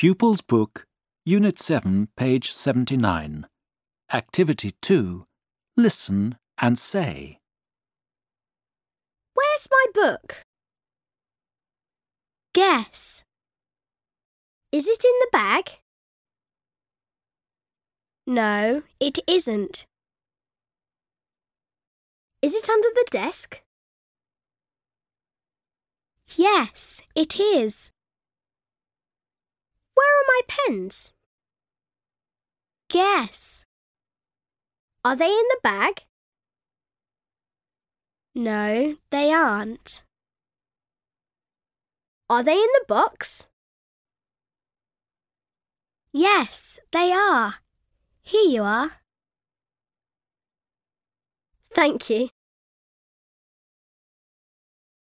Pupils Book, Unit 7, page 79. Activity 2. Listen and say. Where's my book? Guess. Is it in the bag? No, it isn't. Is it under the desk? Yes, it is. Where are my pens? Guess. Are they in the bag? No, they aren't. Are they in the box? Yes, they are. Here you are. Thank you.